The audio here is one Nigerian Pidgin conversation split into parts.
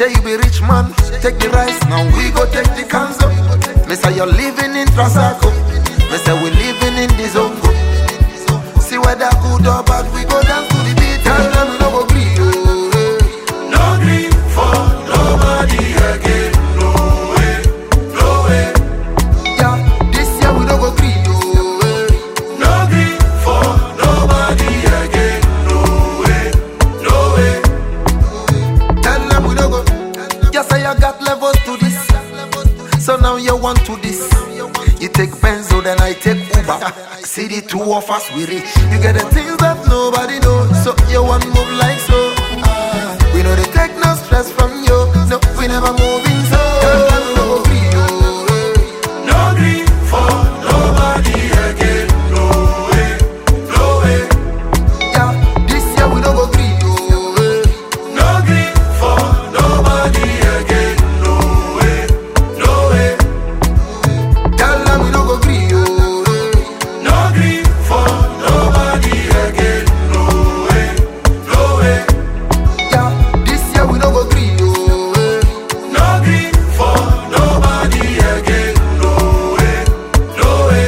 Say you be rich man, take the rice, now we go take the cans up. Me say you're living in Trasaco, me say we living in the Zongo. See whether good or bad, we go down to the beat. Tell them we no go green, no green for nobody again. No way, no way. Yeah, this year we no go green, no green for nobody again. No way, no way. Tell them we no go. You say you got levels to this, so now you want to this. You take Benzo, then I take Uber. See the two of us, we rich. You get the things that nobody knows, so you want move like so. We know they take no stress from you, no, we never moving so. No green, no green for nobody again. No way, no way. Yeah, this year we don't go green, no green for nobody again. No way, no way. Tell them we don't go green, no green for nobody again. No way, no way. yeah, this year we don't go green, no green for nobody again. No way, no way.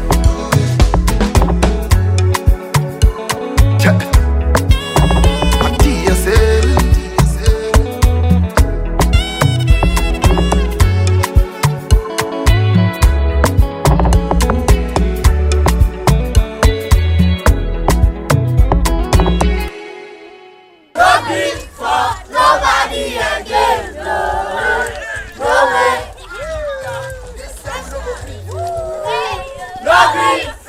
check. I TSL. No green for nobody again. No way. No green